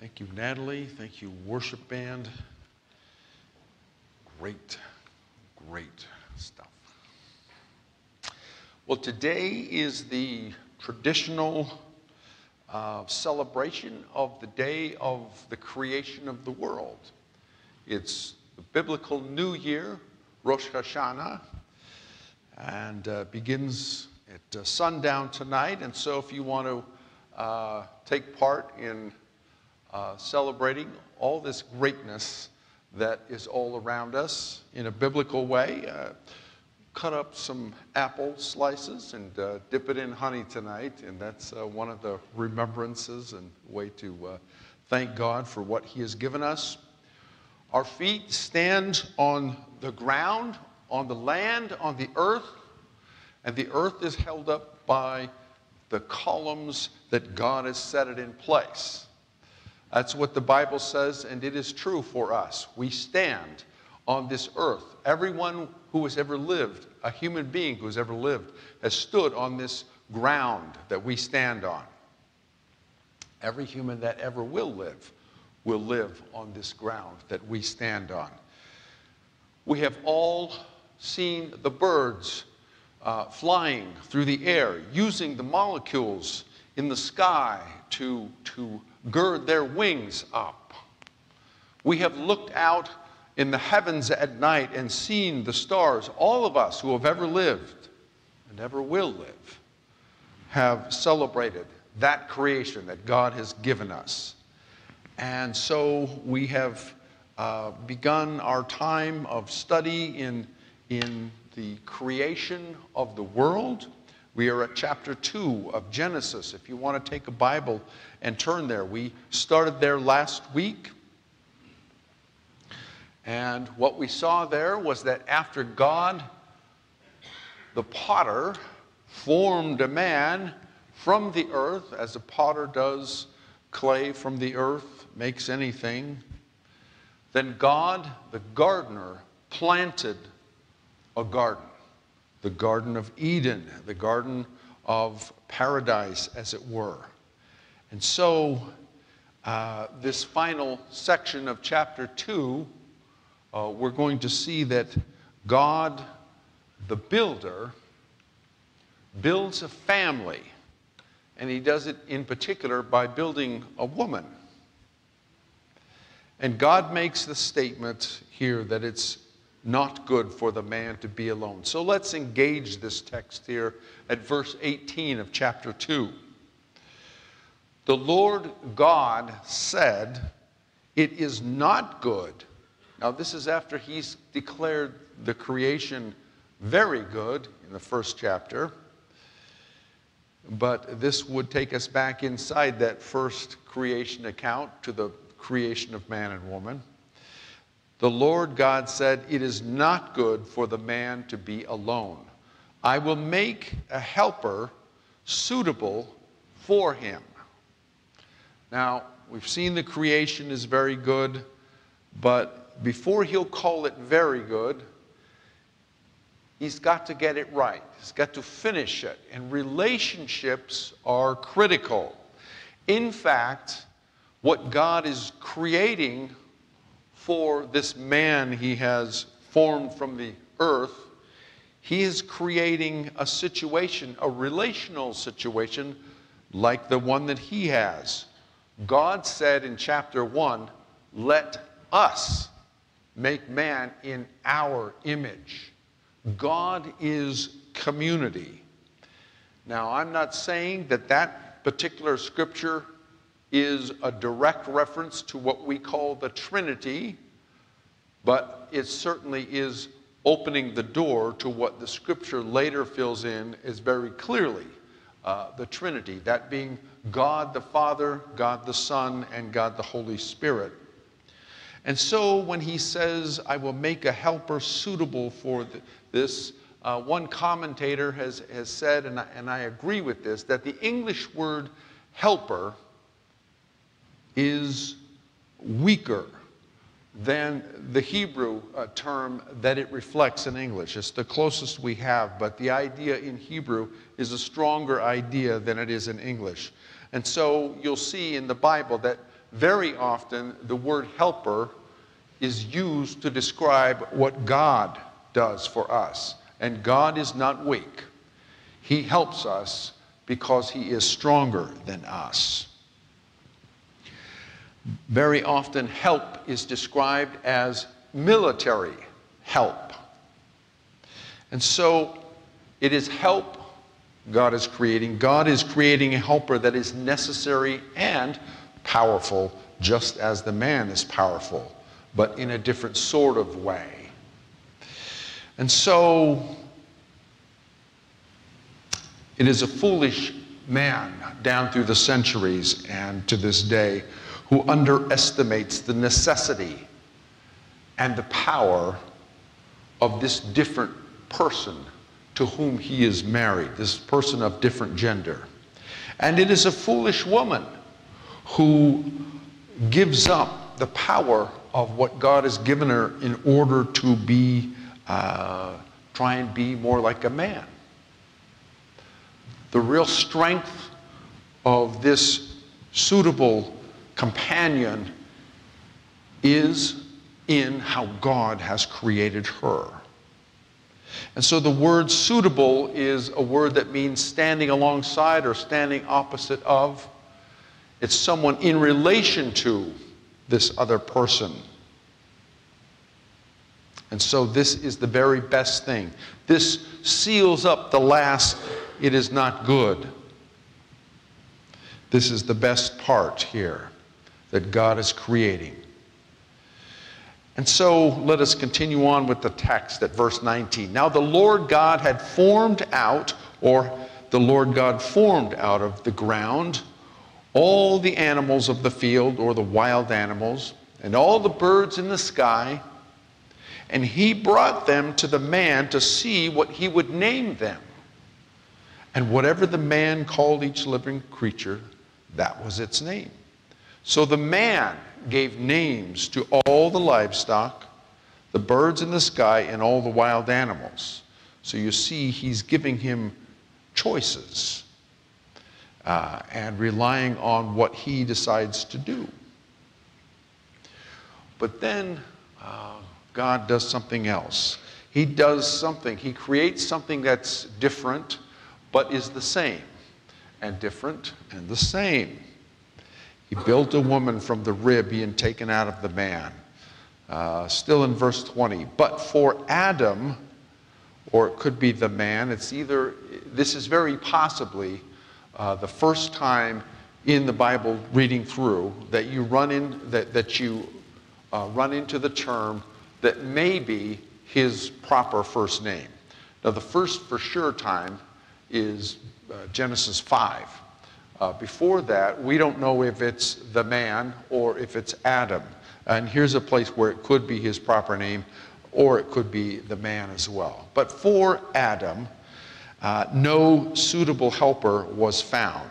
Thank you, Natalie. Thank you, worship band. Great stuff. Well, today is the traditional celebration of the day of the creation of the world. It's the biblical New Year, Rosh Hashanah, and begins at sundown tonight. And so if you want to take part in celebrating all this greatness that is all around us in a biblical way, cut up some apple slices and dip it in honey tonight, and that's one of the remembrances and way to thank God for what He has given us. Our feet stand on the ground, on the land, on the earth, and the earth is held up by the columns that God has set it in place. That's what the Bible says, and it is true for us. We stand on this earth. Everyone who has ever lived, a human being who has ever lived, has stood on this ground that we stand on. Every human that ever will live on this ground that we stand on. We have all seen the birds flying through the air, using the molecules in the sky to gird their wings up. We have looked out in the heavens at night and seen the stars. All of us who have ever lived and ever will live have celebrated that creation that God has given us. And so we have begun our time of study in the creation of the world. We are at chapter 2 of Genesis. If you want to take a Bible and turn there. We started there last week. And what we saw there was that after God, the potter, formed a man from the earth, as a potter does clay from the earth, makes anything, then God, the gardener, planted a garden. The Garden of Eden, the Garden of Paradise, as it were. And so, this final section of chapter 2, we're going to see that God, the builder, builds a family. And He does it in particular by building a woman. And God makes the statement here that it's not good for the man to be alone. So let's engage this text here at verse 18 of chapter 2. The Lord God said, "It is not good." Now this is after He's declared the creation very good in the first chapter. But this would take us back inside that first creation account to the creation of man and woman. The Lord God said, "It is not good for the man to be alone. I will make a helper suitable for him." Now, we've seen the creation is very good, but before He'll call it very good, He's got to get it right. He's got to finish it. And relationships are critical. In fact, what God is creating for this man He has formed from the earth, He is creating a situation, a relational situation, like the one that He has. God said in chapter 1, "Let us make man in our image." God is community. Now, I'm not saying that that particular scripture is a direct reference to what we call the Trinity, but it certainly is opening the door to what the scripture later fills in is very clearly the Trinity, that being God the Father, God the Son, and God the Holy Spirit. And so when He says, "I will make a helper suitable for this," one commentator has said, and I agree with this, that the English word helper is weaker than the Hebrew term that it reflects in English. It's the closest we have, but the idea in Hebrew is a stronger idea than it is in English. And so you'll see in the Bible that very often the word helper is used to describe what God does for us. And God is not weak. He helps us because he is stronger than us. Very often help is described as military help. And so it is help God is creating. God is creating a helper that is necessary and powerful, just as the man is powerful, but in a different sort of way. And so it is a foolish man down through the centuries and to this day who underestimates the necessity and the power of this different person to whom he is married, this person of different gender. And it is a foolish woman who gives up the power of what God has given her in order to be, try and be more like a man. The real strength of this suitable companion is in how God has created her. And so the word suitable is a word that means standing alongside or standing opposite of. It's someone in relation to this other person. And so this is the very best thing. This seals up the last, it is not good. This is the best part here that God is creating. And so let us continue on with the text at verse 19. Now the Lord God had formed out, or the Lord God formed out of the ground, all the animals of the field, or the wild animals, and all the birds in the sky, and he brought them to the man to see what he would name them. And whatever the man called each living creature, that was its name. So the man gave names to all the livestock, the birds in the sky, and all the wild animals. So you see, he's giving him choices and relying on what he decides to do. But then God does something else. He does something. He creates something that's different, but is the same. And different and the same. He built a woman from the rib he had taken out of the man. Still in verse 20. But for Adam, or it could be the man, it's either, this is very possibly the first time in the Bible reading through that you run into the term that may be his proper first name. Now the first for sure time is Genesis 5. Before that, we don't know if it's the man or if it's Adam. And here's a place where it could be his proper name or it could be the man as well. But for Adam, no suitable helper was found.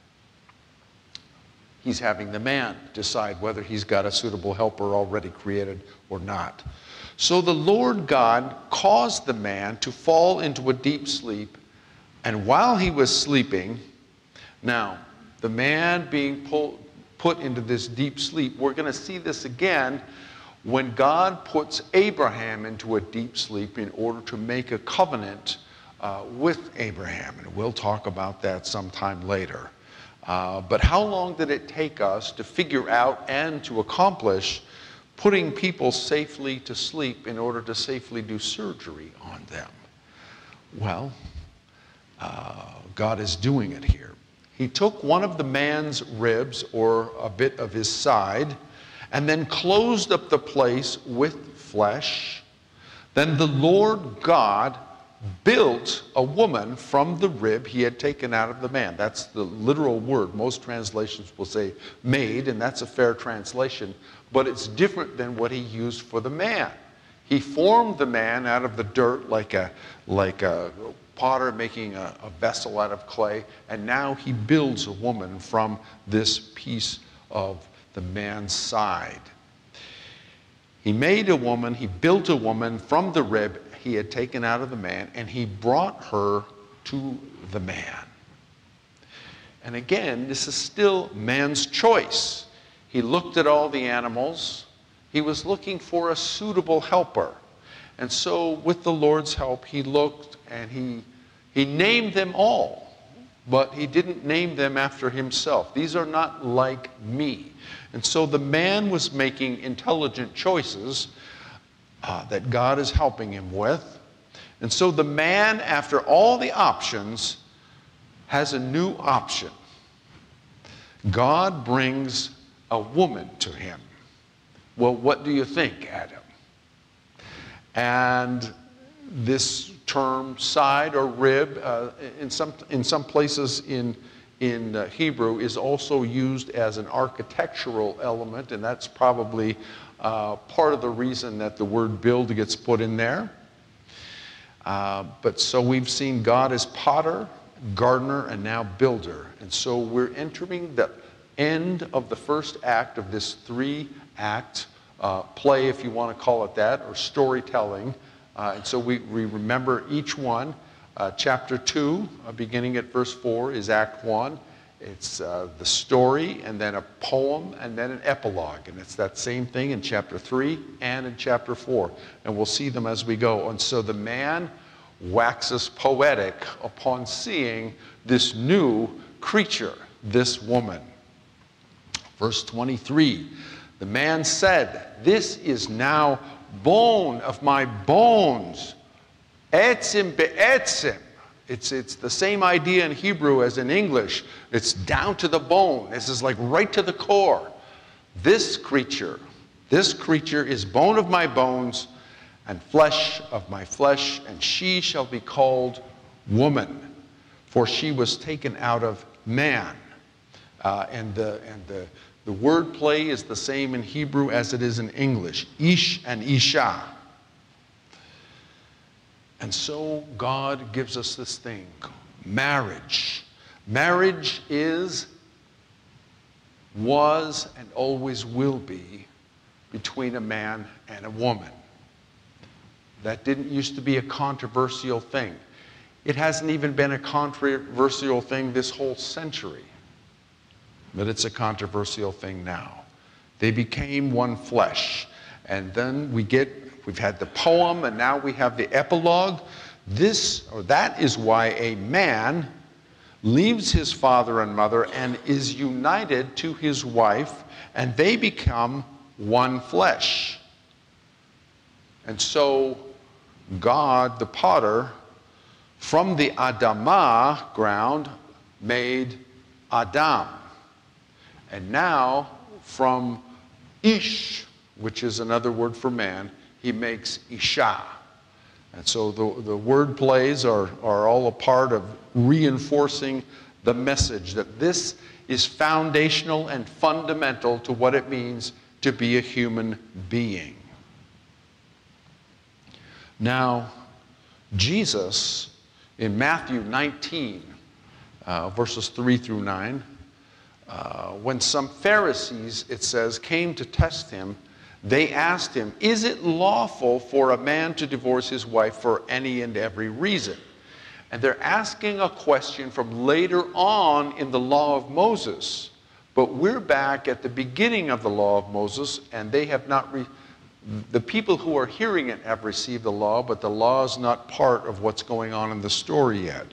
He's having the man decide whether he's got a suitable helper already created or not. So the Lord God caused the man to fall into a deep sleep, and while he was sleeping, now, the man being put into this deep sleep, we're going to see this again when God puts Abraham into a deep sleep in order to make a covenant with Abraham. And we'll talk about that sometime later. But how long did it take us to figure out and to accomplish putting people safely to sleep in order to safely do surgery on them? Well, God is doing it here. He took one of the man's ribs, or a bit of his side, and then closed up the place with flesh. Then the Lord God built a woman from the rib he had taken out of the man. That's the literal word. Most translations will say made, and that's a fair translation, but it's different than what he used for the man. He formed the man out of the dirt like a potter making a vessel out of clay, and now he builds a woman from this piece of the man's side. He made a woman, he built a woman from the rib he had taken out of the man, and he brought her to the man. And again, this is still man's choice. He looked at all the animals. He was looking for a suitable helper. And so with the Lord's help, he looked and he named them all, but he didn't name them after himself. These are not like me. And so the man was making intelligent choices that God is helping him with. And so the man, after all the options, has a new option. God brings a woman to him. Well, what do you think, Adam? And this term side or rib in some places in Hebrew is also used as an architectural element, and that's probably part of the reason that the word build gets put in there. But so we've seen God as potter, gardener, and now builder. And so we're entering the end of the first act of this three-act play, if you want to call it that, or storytelling. And so we remember each one. Chapter 2, beginning at verse 4, is Act 1. It's the story, and then a poem, and then an epilogue. And it's that same thing in chapter 3 and in chapter 4. And we'll see them as we go. And so the man waxes poetic upon seeing this new creature, this woman. Verse 23, the man said, "This is now bone of my bones." Etzim be'etzim. It's the same idea in Hebrew as in English. It's down to the bone. This is like right to the core. This creature is bone of my bones and flesh of my flesh, and she shall be called woman, for she was taken out of man. And the word play is the same in Hebrew as it is in English. Ish and Isha. And so God gives us this thing, marriage. Marriage was, and always will be between a man and a woman. That didn't used to be a controversial thing. It hasn't even been a controversial thing this whole century. But it's a controversial thing now. They became one flesh. And then we've had the poem, and now we have the epilogue. That is why a man leaves his father and mother and is united to his wife, and they become one flesh. And so God, the potter, from the Adamah ground, made Adam. And now, from Ish, which is another word for man, he makes Isha. And so the word plays are all a part of reinforcing the message that this is foundational and fundamental to what it means to be a human being. Now, Jesus, in Matthew 19, verses 3 through 9, when some Pharisees, it says, came to test him, they asked him, "Is it lawful for a man to divorce his wife for any and every reason?" And they're asking a question from later on in the law of Moses. But we're back at the beginning of the law of Moses, and they have not, the people who are hearing it have received the law, but the law is not part of what's going on in the story yet.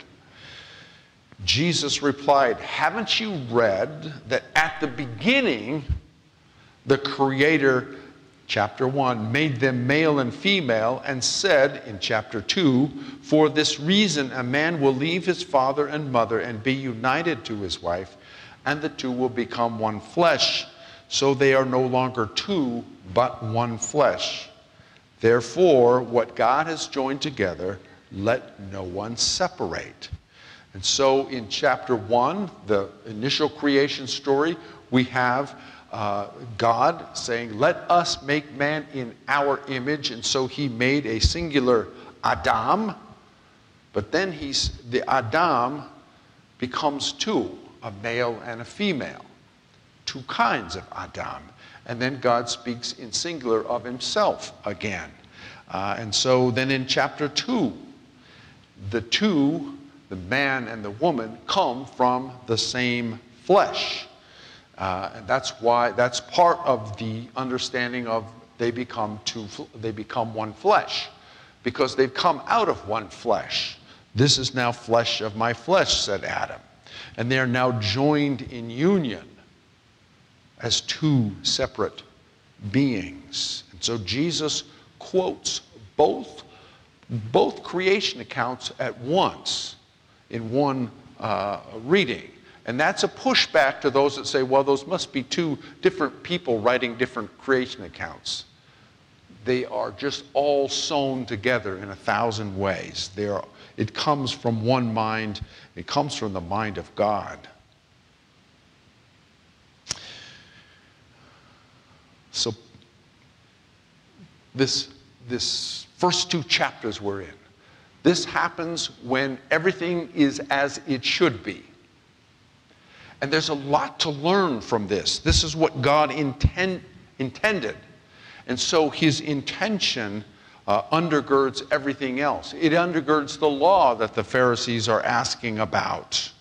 Jesus replied, "Haven't you read that at the beginning, the Creator, chapter 1, made them male and female, and said in chapter 2, for this reason a man will leave his father and mother and be united to his wife, and the two will become one flesh. So they are no longer two, but one flesh. Therefore, what God has joined together, let no one separate." And so in chapter 1, the initial creation story, we have God saying, "Let us make man in our image." And so he made a singular Adam, but then the Adam becomes two, a male and a female, two kinds of Adam. And then God speaks in singular of himself again. And so then in chapter 2, the two, the man and the woman, come from the same flesh. And that's part of the understanding of they become one flesh, because they've come out of one flesh. This is now flesh of my flesh, said Adam. And they're now joined in union as two separate beings. And so Jesus quotes both creation accounts at once in one reading. And that's a pushback to those that say, well, those must be two different people writing different creation accounts. They are just all sewn together in 1,000 ways. It comes from one mind. It comes from the mind of God. So this first 2 chapters we're in, this happens when everything is as it should be. And there's a lot to learn from this. This is what God intended. And so his intention undergirds everything else. It undergirds the law that the Pharisees are asking about.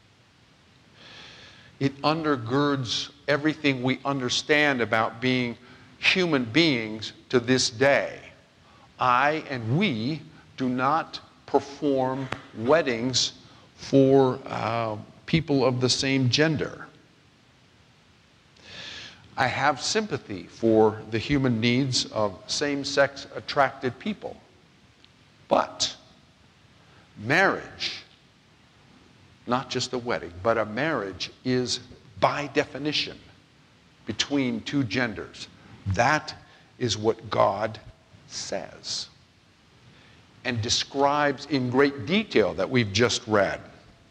It undergirds everything we understand about being human beings to this day. I and we do not perform weddings for people of the same gender. I have sympathy for the human needs of same-sex attracted people. But marriage, not just a wedding, but a marriage is by definition between two genders. That is what God says and describes in great detail that we've just read.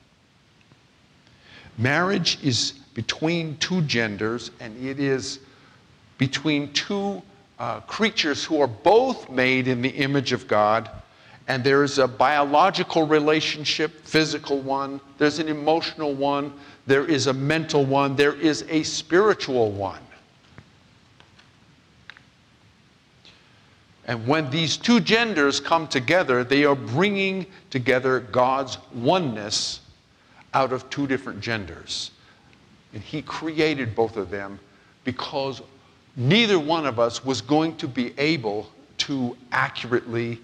Marriage is between two genders, and it is between two creatures who are both made in the image of God, and there is a biological relationship, physical one, there's an emotional one, there is a mental one, there is a spiritual one. And when these two genders come together, they are bringing together God's oneness out of two different genders. And he created both of them because neither one of us was going to be able to accurately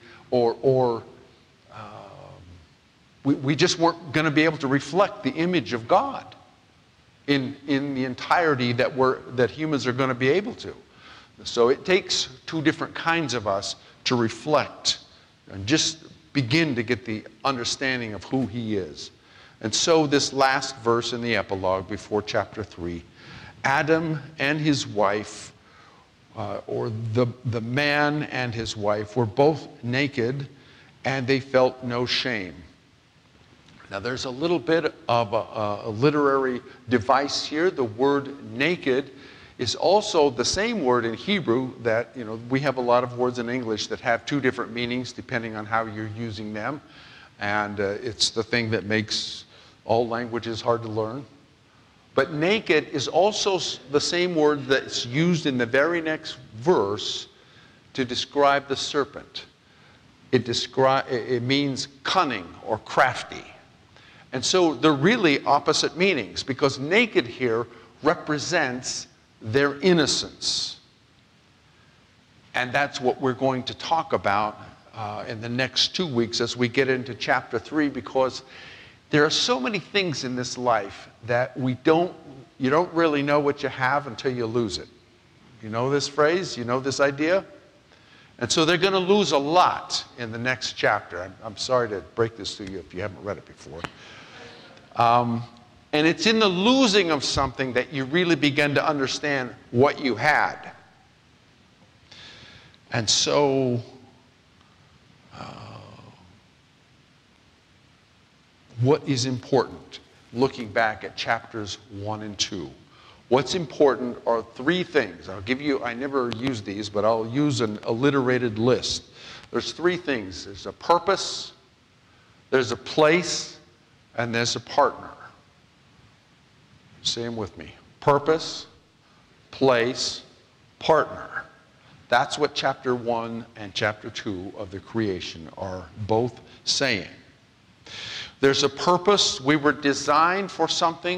we just weren't going to be able to reflect the image of God in the entirety that humans are going to be able to. So it takes two different kinds of us to reflect and just begin to get the understanding of who he is. And so this last verse in the epilogue before chapter 3, Adam and his wife, or the man and his wife, were both naked and they felt no shame. Now there's a little bit of a literary device here. The word naked is also the same word in Hebrew that, we have a lot of words in English that have two different meanings depending on how you're using them. And it's the thing that makes all languages hard to learn. But naked is also the same word that's used in the very next verse to describe the serpent. It means cunning or crafty. And so they're really opposite meanings, because naked here represents their innocence. And that's what we're going to talk about in the next 2 weeks as we get into chapter 3, because there are so many things in this life that you don't really know what you have until you lose it. You know this phrase? You know this idea? And so they're going to lose a lot in the next chapter. I'm sorry to break this to you if you haven't read it before. And it's in the losing of something that you really begin to understand what you had. And so what is important, looking back at chapters 1 and 2? What's important are 3 things. I never use these, but I'll use an alliterated list. There's 3 things. There's a purpose, there's a place, and there's a partner. Say them with me. Purpose, place, partner. That's what chapter 1 and chapter 2 of the creation are both saying. There's a purpose. We were designed for something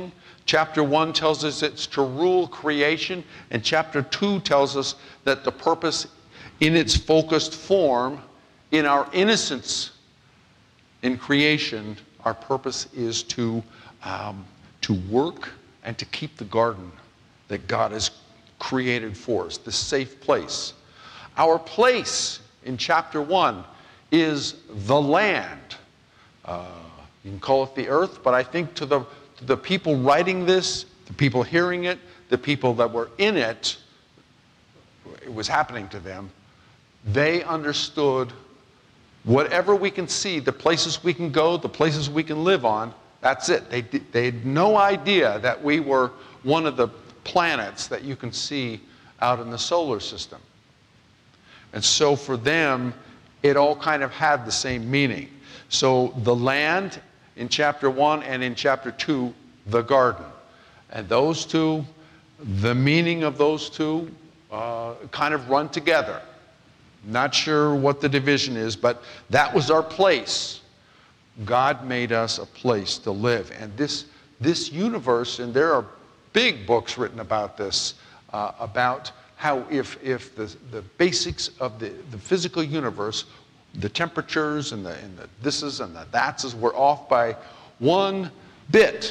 Chapter 1 tells us it's to rule creation, and chapter 2 tells us that the purpose in its focused form, in our innocence in creation, our purpose is to work and to keep the garden that God has created for us, the safe place. Our place in chapter 1 is the land. You can call it the earth, but I think to the people writing this, the people hearing it, the people that were in it, it was happening to them, they understood whatever we can see, the places we can go, the places we can live on, that's it. They had no idea that we were one of the planets that you can see out in the solar system. And so for them, it all kind of had the same meaning. So the land in chapter 1 and in chapter 2, the garden. And those two, the meaning of those two kind of run together. Not sure what the division is, but that was our place. God made us a place to live. And this universe, and there are big books written about this, about how if the basics of the physical universe, the temperatures and the thises and the thatses were off by one bit,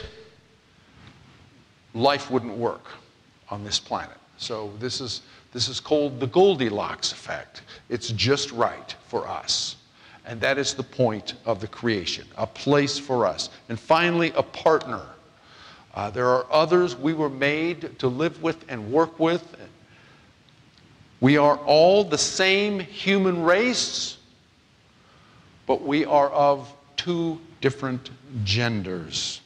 life wouldn't work on this planet. So this is called the Goldilocks effect. It's just right for us. And that is the point of the creation, a place for us. And finally, a partner. There are others we were made to live with and work with. We are all the same human race, but we are of two different genders.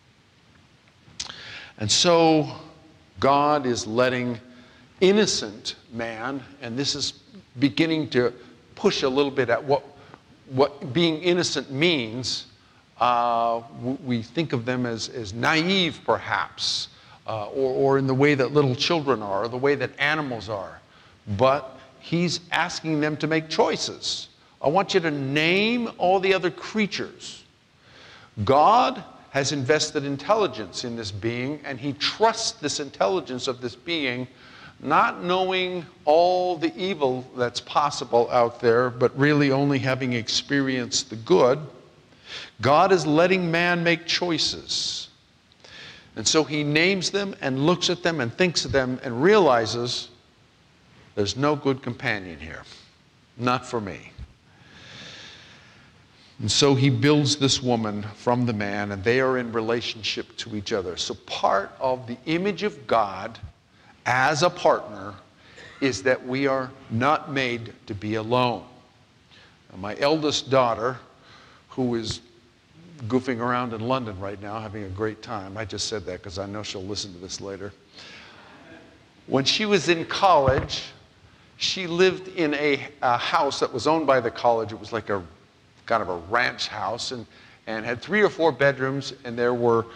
And so God is letting innocent man, and this is beginning to push a little bit at what being innocent means. We think of them as naive, perhaps, or in the way that little children are, or the way that animals are. But he's asking them to make choices. I want you to name all the other creatures. God has invested intelligence in this being, and he trusts this intelligence of this being, not knowing all the evil that's possible out there, but really only having experienced the good. God is letting man make choices. And so he names them and looks at them and thinks of them and realizes there's no good companion here. Not for me. And so he builds this woman from the man, and they are in relationship to each other. So part of the image of God as a partner is that we are not made to be alone. Now, my eldest daughter, who is goofing around in London right now, having a great time. I just said that because I know she'll listen to this later. When she was in college, she lived in a house that was owned by the college. It was like a kind of a ranch house, and had 3 or 4 bedrooms, and there were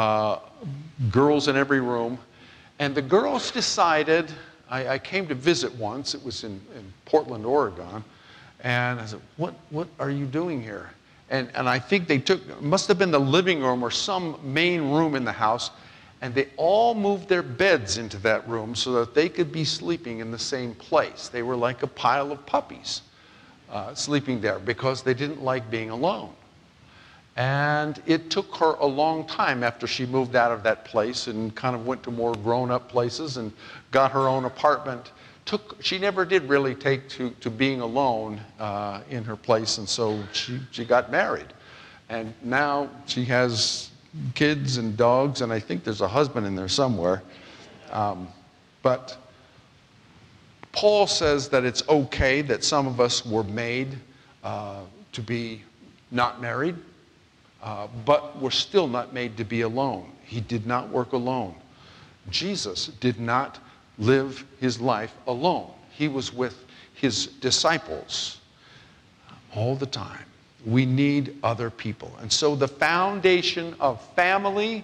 girls in every room. And the girls decided, I came to visit once, it was in Portland, Oregon, and I said, what are you doing here? And I think they took, must have been the living room or some main room in the house, and they all moved their beds into that room so that they could be sleeping in the same place. They were like a pile of puppies sleeping there because they didn't like being alone. And it took her a long time after she moved out of that place and kind of went to more grown-up places and got her own apartment. She never did really take to being alone in her place, and so she got married. And now she has kids and dogs, and I think there's a husband in there somewhere. But Paul says that it's okay that some of us were made to be not married, but we're still not made to be alone. He did not work alone. Jesus did not live his life alone. He was with his disciples all the time. We need other people. And so the foundation of family,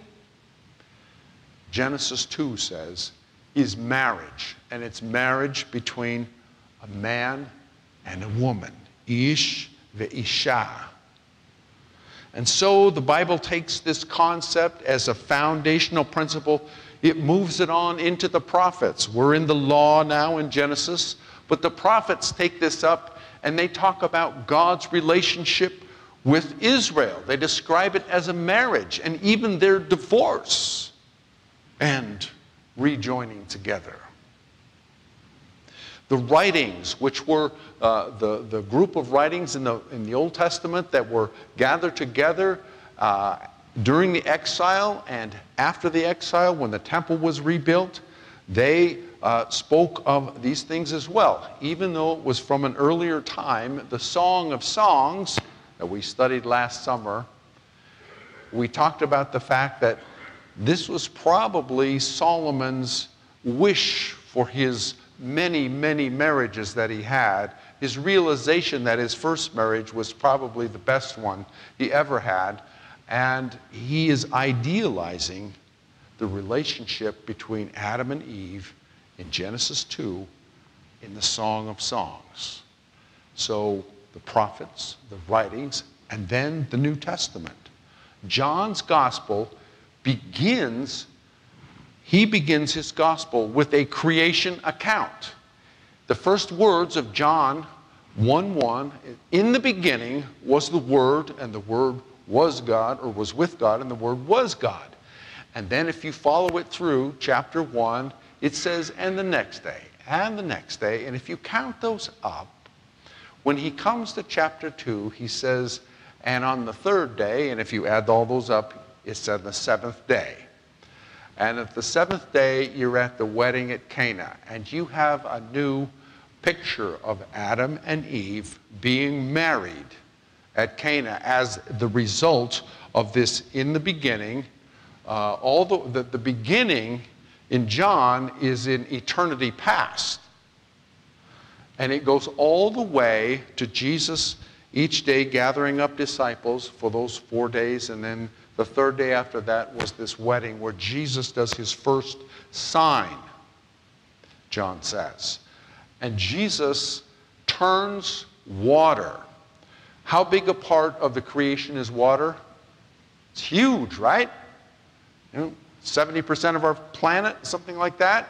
Genesis 2 says, is marriage. And it's marriage between a man and a woman. Ish ve'isha. And so the Bible takes this concept as a foundational principle. It moves it on into the prophets. We're in the law now in Genesis, but the prophets take this up and they talk about God's relationship with Israel. They describe it as a marriage and even their divorce and rejoining together. The writings, which were the group of writings in the Old Testament that were gathered together during the exile and after the exile when the temple was rebuilt, they spoke of these things as well. Even though it was from an earlier time, the Song of Songs that we studied last summer, we talked about the fact that this was probably Solomon's wish for his many, many marriages that he had. His realization that his first marriage was probably the best one he ever had. And he is idealizing the relationship between Adam and Eve in Genesis 2 in the Song of Songs. So the prophets, the writings, and then the New Testament. John's gospel begins his gospel with a creation account. The first words of John 1:1, in the beginning was the Word, and the Word was God, or was with God, and the Word was God. And then if you follow it through chapter 1, it says, and the next day, and the next day. And if you count those up, when he comes to chapter 2, he says, and on the third day, and if you add all those up, it's on the seventh day. And at the seventh day, you're at the wedding at Cana, and you have a new picture of Adam and Eve being married at Cana as the result of this in the beginning. The beginning in John is in eternity past. And it goes all the way to Jesus each day gathering up disciples for those 4 days, and then the third day after that was this wedding where Jesus does his first sign, John says. And Jesus turns water. How big a part of the creation is water? It's huge, right? 70% of our planet, something like that.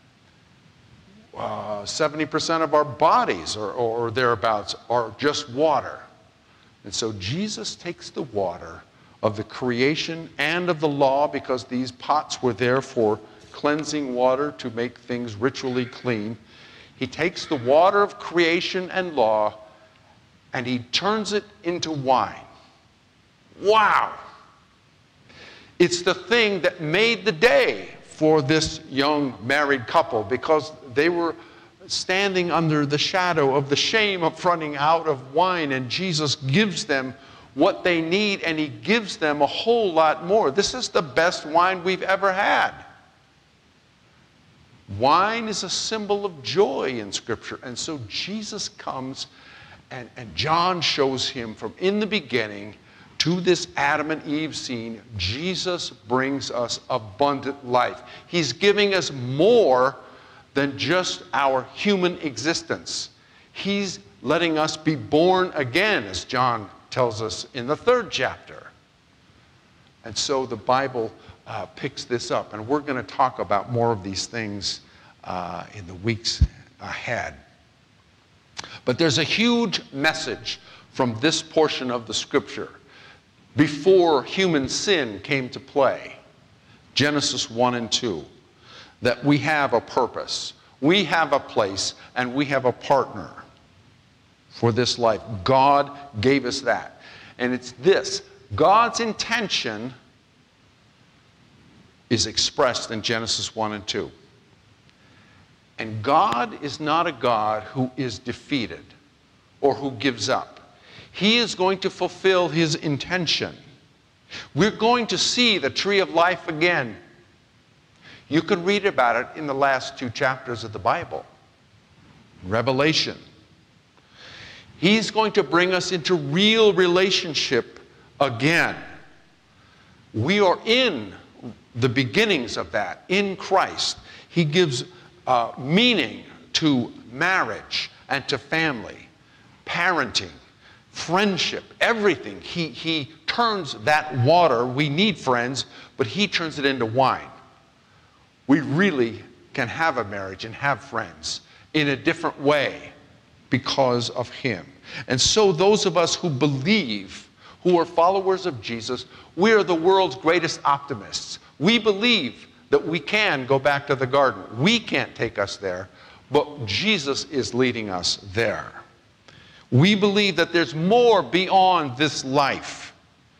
70% of our bodies or thereabouts are just water. And so Jesus takes the water of the creation and of the law, because these pots were there for cleansing water to make things ritually clean. He takes the water of creation and law and he turns it into wine. Wow! It's the thing that made the day for this young married couple, because they were standing under the shadow of the shame of running out of wine, and Jesus gives them what they need, and he gives them a whole lot more. This is the best wine we've ever had. Wine is a symbol of joy in Scripture, and so Jesus comes and John shows him from in the beginning to this Adam and Eve scene. Jesus brings us abundant life. He's giving us more than just our human existence. He's letting us be born again, as John tells us in the 3rd chapter. And so the Bible picks this up, and we're going to talk about more of these things in the weeks ahead. But there's a huge message from this portion of the Scripture. Before human sin came to play, Genesis 1 and 2, that we have a purpose, we have a place, and we have a partner for this life. God gave us that. And it's this: God's intention is expressed in Genesis 1 and 2. And God is not a God who is defeated or who gives up. He is going to fulfill his intention. We're going to see the tree of life again. You can read about it in the last 2 chapters of the Bible. Revelation. He's going to bring us into real relationship again. We are in the beginnings of that in Christ. He gives meaning to marriage and to family, parenting, friendship, everything. He turns that water, we need friends, but he turns it into wine. We really can have a marriage and have friends in a different way because of him. And so those of us who believe, who are followers of Jesus, we are the world's greatest optimists. We believe that we can go back to the garden. We can't take us there, but Jesus is leading us there. We believe that there's more beyond this life.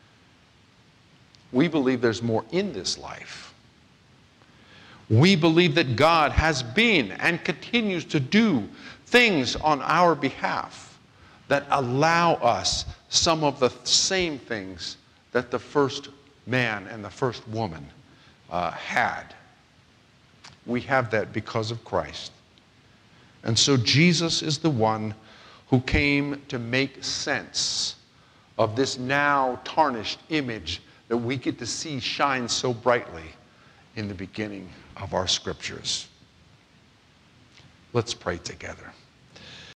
We believe there's more in this life. We believe that God has been and continues to do things on our behalf that allow us some of the same things that the first man and the first woman had. We have that because of Christ. And so Jesus is the one who came to make sense of this now tarnished image that we get to see shine so brightly in the beginning of our scriptures. Let's pray together.